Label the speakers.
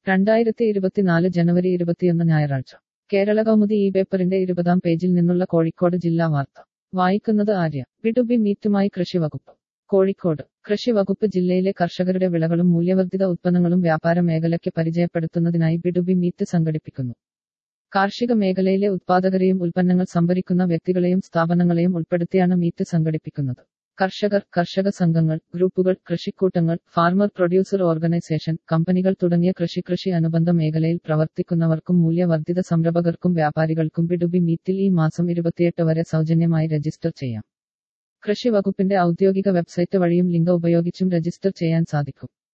Speaker 1: 2024 ജനുവരി 21 ഞായറാഴ്ച കേരള കൗമുദി ഈ പേപ്പറിന്റെ 20-ാം പേജിൽ നിന്നുള്ള കോഴിക്കോട് ജില്ലാ വാർത്ത വായിക്കുന്നത് ആര്യ. ബി2ബി മീറ്റുമായി കൃഷിവകുപ്പ്. കോഴിക്കോട് കൃഷിവകുപ്പ് ജില്ലയിലെ കർഷകരുടെ വിളകളും മൂല്യവർദ്ധിത ഉത്പന്നങ്ങളും വ്യാപാര മേഖലയ്ക്ക് പരിചയപ്പെടുത്തുന്നതിനായി ബി2ബി മീറ്റ് സംഘടിപ്പിക്കുന്നു. കാർഷിക മേഖലയിലെ ഉത്പാദകരെയും ഉൽപ്പന്നങ്ങൾ സംഭരിക്കുന്ന വ്യക്തികളെയും സ്ഥാപനങ്ങളെയും ഉൾപ്പെടുത്തിയാണ് മീറ്റ് സംഘടിപ്പിക്കുന്നത്. കർഷകർ, കർഷക സംഘങ്ങൾ, ഗ്രൂപ്പുകൾ, കൃഷിക്കൂട്ടങ്ങൾ, ഫാർമർ പ്രൊഡ്യൂസർ ഓർഗനൈസേഷൻ, കമ്പനികൾ തുടങ്ങിയ കൃഷി അനുബന്ധ മേഖലയിൽ പ്രവർത്തിക്കുന്നവർക്കും മൂല്യവർദ്ധിത സംരംഭകർക്കും വ്യാപാരികൾക്കും ബി2ബി മീറ്റിൽ ഈ മാസം 28 വരെ സൗജന്യമായി രജിസ്റ്റർ ചെയ്യാം. കൃഷി വകുപ്പിന്റെ ഔദ്യോഗിക വെബ്സൈറ്റ് വഴിയും ലിങ്ക് ഉപയോഗിച്ചും രജിസ്റ്റർ ചെയ്യാൻ സാധിക്കും.